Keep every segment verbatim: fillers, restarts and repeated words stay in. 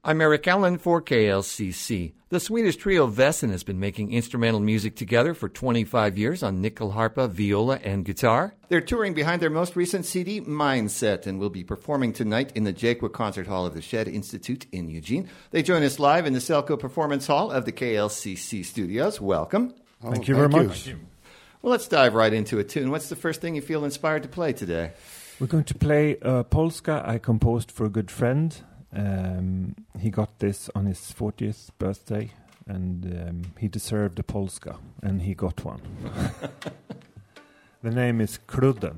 I'm Eric Allen for K L C C. The Swedish trio Vesson has been making instrumental music together for twenty-five years on nyckelharpa, viola, and guitar. They're touring behind their most recent C D, Mindset, and will be performing tonight in the Jaques Concert Hall of the Shed Institute in Eugene. They join us live in the Selco Performance Hall of the K L C C studios. Welcome. Oh, thank you very thank much. You. Well, let's dive right into a tune. What's the first thing you feel inspired to play today? We're going to play uh, Polska I composed for a good friend. Um, he got this on his fortieth birthday, and um, he deserved a Polska, and he got one. The name is Krudden.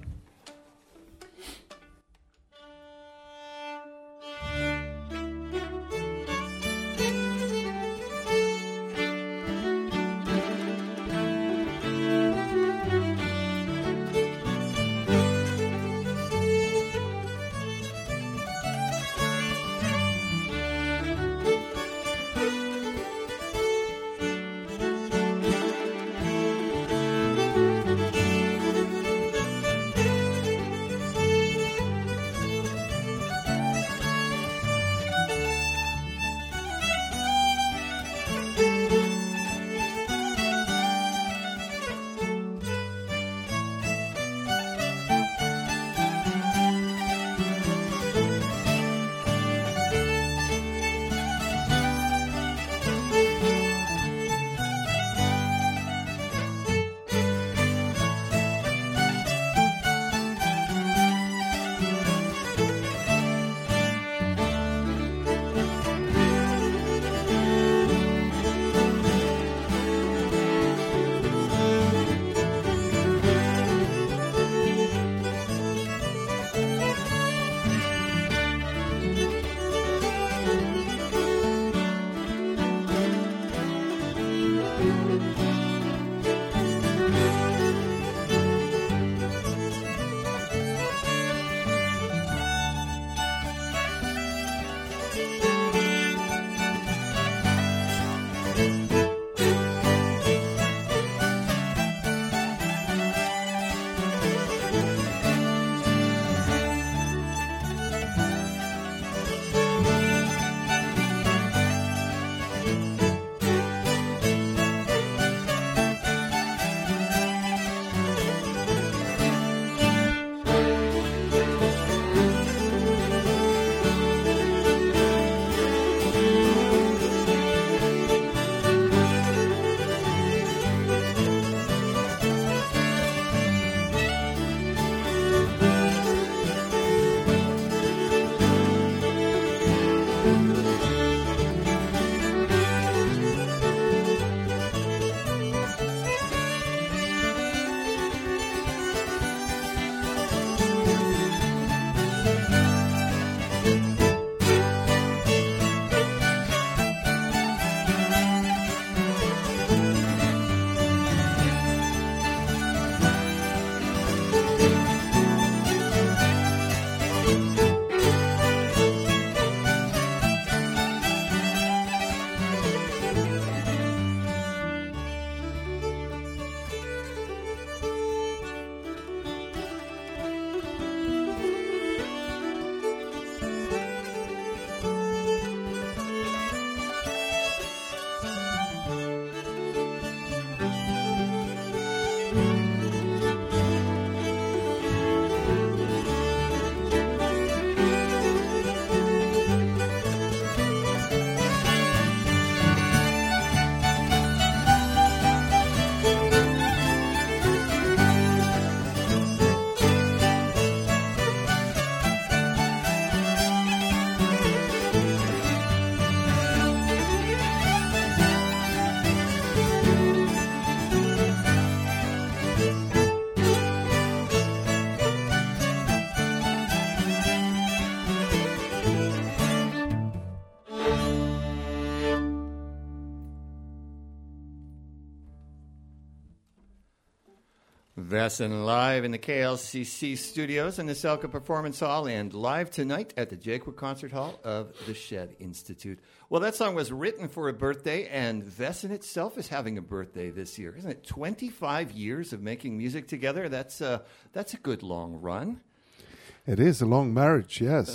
Vesson live in the K L C C studios in the Selco Performance Hall and live tonight at the Jaques Concert Hall of the Shed Institute. Well, that song was written for a birthday, and Vesson itself is having a birthday this year. Isn't it twenty-five years of making music together? That's, uh, that's a good long run. It is a long marriage, yes.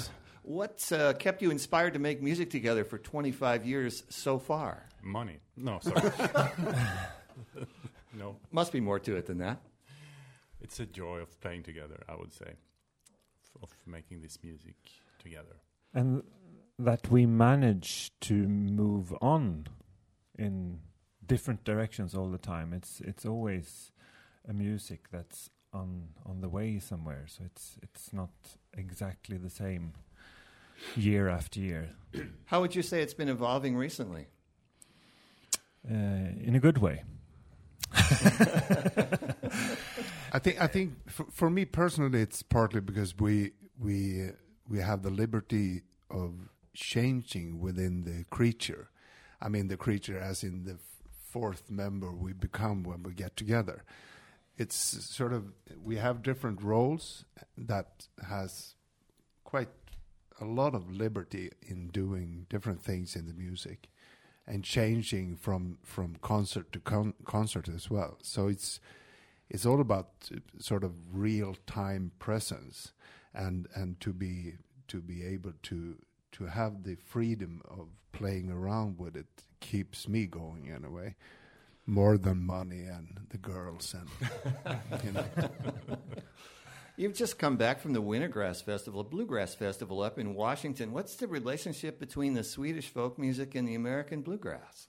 What's uh, kept you inspired to make music together for twenty-five years so far? Money. No, sorry. No. Must be more to it than that. It's a joy of playing together, I would say, f- of making this music together. And that we manage to move on in different directions all the time. It's it's always a music that's on on the way somewhere. So it's it's not exactly the same year after year. How would you say it's been evolving recently? Uh, in a good way. I think I think for, for me personally, it's partly because we we uh, we have the liberty of changing within the creature. I mean, the creature as in the f- fourth member we become when we get together. It's sort of, we have different roles that has quite a lot of liberty in doing different things in the music and changing from from concert to con- concert as well. So it's it's all about uh, sort of real time presence and and to be to be able to to have the freedom of playing around with it keeps me going in a way, more than money and the girls and you know. You've just come back from the Wintergrass Festival, Bluegrass Festival up in Washington. What's the relationship between the Swedish folk music and the American bluegrass?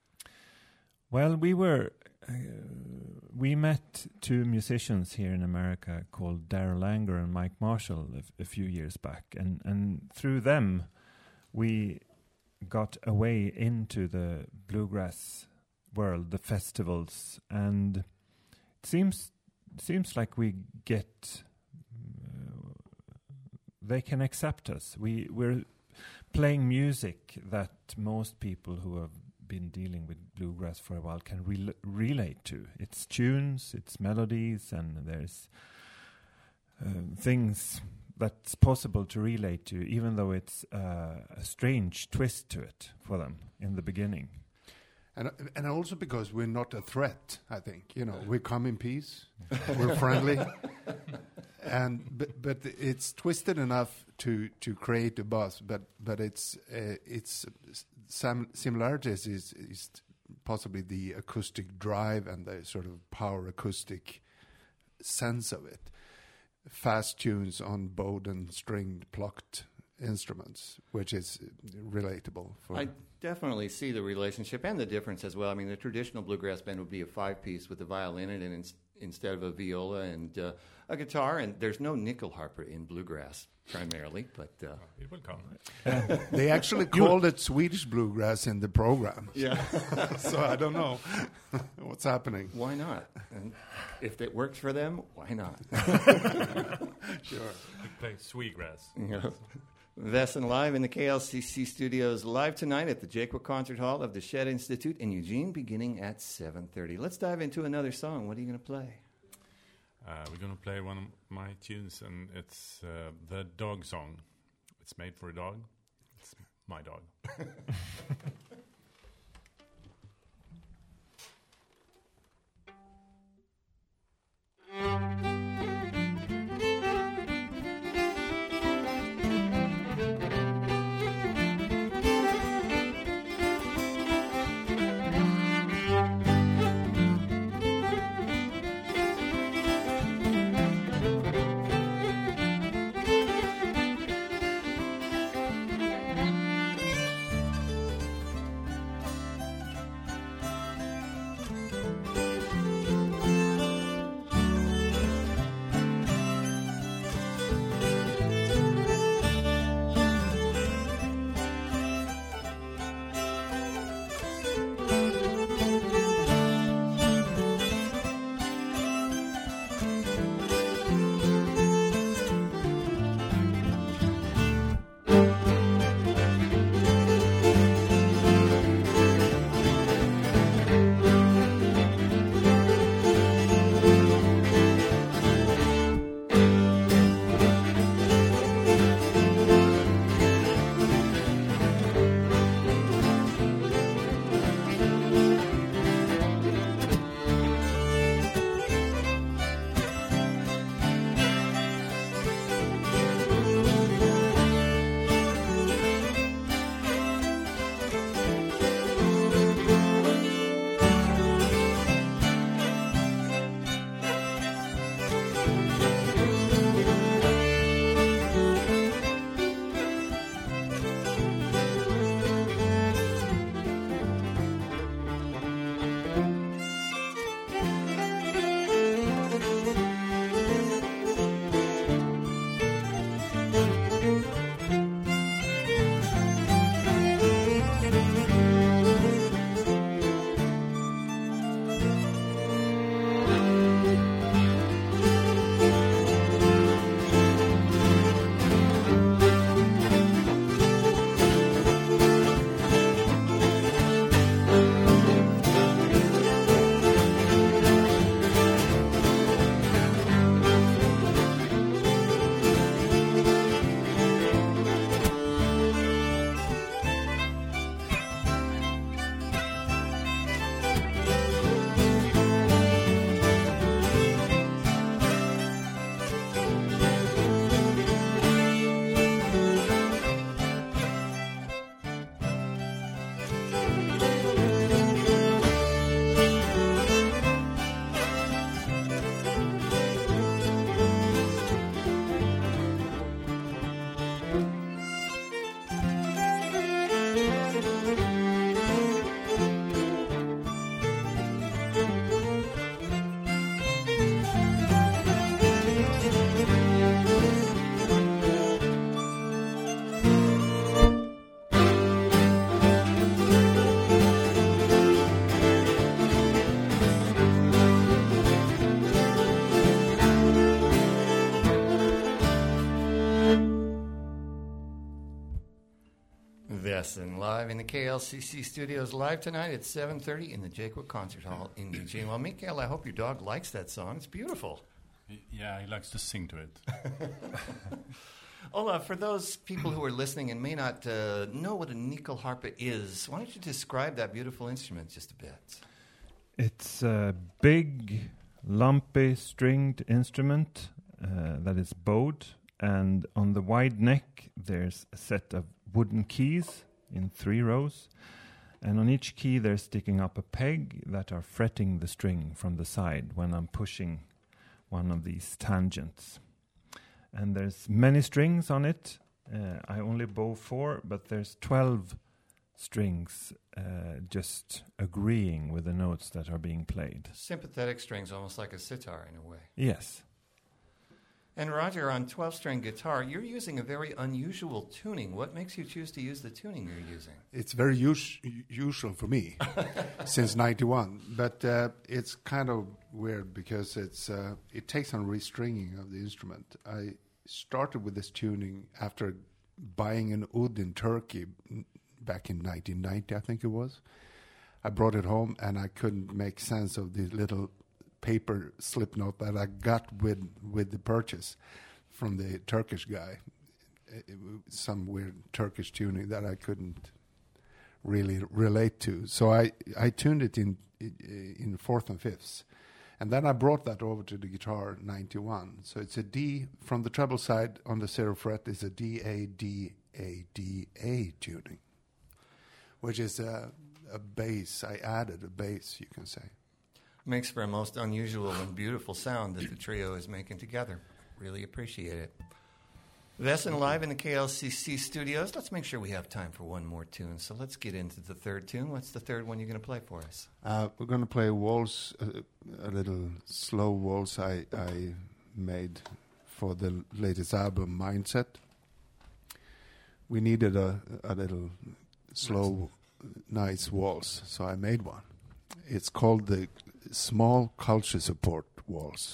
Well, we were uh, we met two musicians here in America called Daryl Anger and Mike Marshall a, f- a few years back, and and through them we got a way into the bluegrass world, the festivals, and it seems seems like we get uh, they can accept us. We we're playing music that most people who have been dealing with bluegrass for a while can rel- relate to. It's tunes, it's melodies, and there's uh, things that's possible to relate to, even though it's uh, a strange twist to it for them in the beginning. And and also because we're not a threat, I think. You know, we come in peace, we're friendly, and but, but it's twisted enough to, to create a buzz. But but it's uh, it's some similarities is is possibly the acoustic drive and the sort of power acoustic sense of it. Fast tunes on bowed and stringed plucked instruments, which is relatable. For I definitely see the relationship and the difference as well. I mean, the traditional bluegrass band would be a five-piece with a violin in it in, instead of a viola and uh, a guitar, and there's no nickel harper in bluegrass primarily, but... Uh, It will come. they actually called it Swedish bluegrass in the program. yeah. So I don't know what's happening. Why not? And if it works for them, why not? Sure. We play Sweetgrass. You know, Vesson live in the K L C C studios, live tonight at the Jaquet Concert Hall of the Shedd Institute in Eugene, beginning at seven thirty. Let's dive into another song. What are you going to play? Uh, we're going to play one of my tunes, and it's uh, the dog song. It's made for a dog. It's my dog. Vesson live in the K L C C studios live tonight at seven thirty in the Jaquet Concert Hall in Eugene. Well, Mikael, I hope your dog likes that song. It's beautiful. Yeah, he likes to sing to it. Ola, for those people who are listening and may not uh, know what a nyckelharpa is, why don't you describe that beautiful instrument just a bit? It's a big, lumpy, stringed instrument uh, that is bowed, and on the wide neck there's a set of wooden keys in three rows, and on each key they're sticking up a peg that are fretting the string from the side when I'm pushing one of these tangents. And there's many strings on it. Uh, I only bow four, but there's twelve strings uh, just agreeing with the notes that are being played. Sympathetic strings, almost like a sitar in a way. Yes. And Roger, on twelve-string guitar, you're using a very unusual tuning. What makes you choose to use the tuning you're using? It's very us- usual for me since ninety-one, but uh, it's kind of weird because it's uh, it takes on restringing of the instrument. I started with this tuning after buying an oud in Turkey back in nineteen ninety, I think it was. I brought it home and I couldn't make sense of the little paper slip note that I got with with the purchase from the Turkish guy. It, it, some weird Turkish tuning that I couldn't really relate to. So I, I tuned it in in fourth and fifths. And then I brought that over to the guitar ninety-one. So it's a D from the treble side on the zero fret is a D A D A D A tuning, which is a, a bass. I added a bass, you can say. Makes for a most unusual and beautiful sound that the trio is making together. Really appreciate it. Vesson live in the K L C C studios. Let's make sure we have time for one more tune. So let's get into the third tune. What's the third one you're going to play for us? Uh, we're going to play a waltz, uh, a little slow waltz I, I made for the latest album, Mindset. We needed a, a little slow, nice waltz, so I made one. It's called the Small Culture Support Waltz.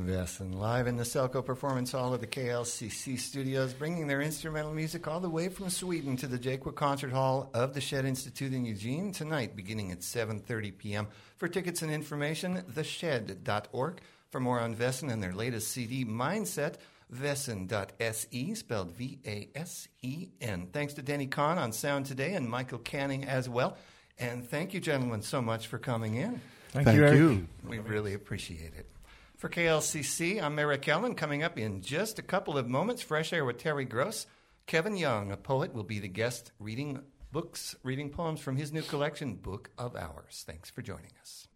Vesson, live in the Selco Performance Hall of the K L C C studios, bringing their instrumental music all the way from Sweden to the Jaquet Concert Hall of the Shed Institute in Eugene tonight, beginning at seven thirty p.m. For tickets and information, the shed dot org. For more on Vesson and their latest C D, Mindset, vesson dot s e, spelled V A S E N. Thanks to Denny Kahn on sound today and Michael Canning as well. And thank you, gentlemen, so much for coming in. Thank, Thank you, Eric. you. We really appreciate it. For K L C C, I'm Eric Ellen. Coming up in just a couple of moments, Fresh Air with Terry Gross. Kevin Young, a poet, will be the guest reading books, reading poems from his new collection, Book of Hours. Thanks for joining us.